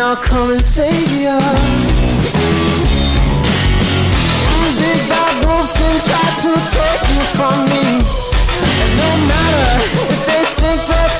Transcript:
I'll come and save you. Big bad wolves can try to take you from me, and no matter if they sink their